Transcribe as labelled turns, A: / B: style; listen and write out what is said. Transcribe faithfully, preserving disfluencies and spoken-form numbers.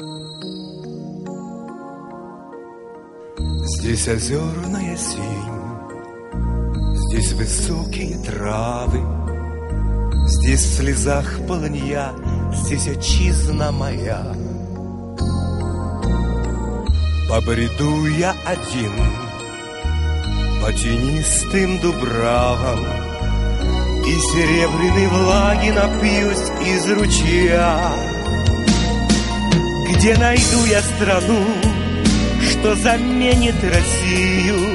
A: Здесь озерная синь, здесь высокие травы, здесь в слезах полынья, здесь отчизна моя. Побреду я один по тенистым дубравам, и серебряной влаги напьюсь из ручья. Где найду я страну, что заменит Россию,